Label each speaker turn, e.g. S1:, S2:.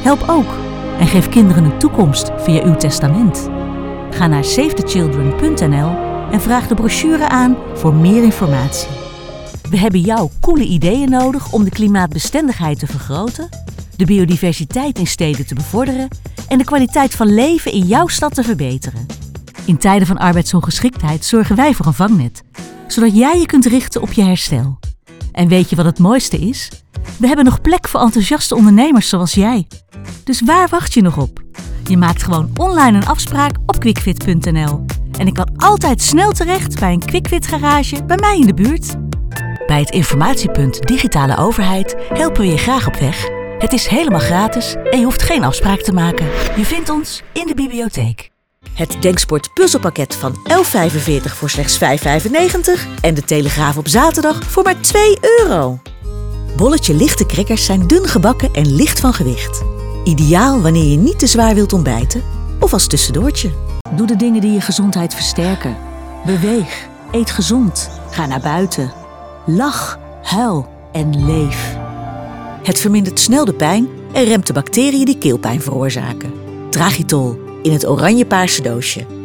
S1: Help ook en geef kinderen een toekomst via uw testament. Ga naar SaveTheChildren.nl en vraag de brochure aan voor meer informatie. We hebben jouw coole ideeën nodig om de klimaatbestendigheid te vergroten, de biodiversiteit in steden te bevorderen en de kwaliteit van leven in jouw stad te verbeteren. In tijden van arbeidsongeschiktheid zorgen wij voor een vangnet, zodat jij je kunt richten op je herstel. En weet je wat het mooiste is? We hebben nog plek voor enthousiaste ondernemers zoals jij. Dus waar wacht je nog op? Je maakt gewoon online een afspraak op quickfit.nl. En ik kan altijd snel terecht bij een Quickfit garage bij mij in de buurt. Bij het informatiepunt Digitale Overheid helpen we je graag op weg. Het is helemaal gratis en je hoeft geen afspraak te maken. Je vindt ons in de bibliotheek. Het Denksport puzzelpakket van €11,45 voor slechts €5,95 en de Telegraaf op zaterdag voor maar €2. Bolletje lichte crackers zijn dun gebakken en licht van gewicht. Ideaal wanneer je niet te zwaar wilt ontbijten of als tussendoortje. Doe de dingen die je gezondheid versterken. Beweeg, eet gezond, ga naar buiten. Lach, huil en leef. Het vermindert snel de pijn en remt de bacteriën die keelpijn veroorzaken. Tragitol in het oranje-paarse doosje.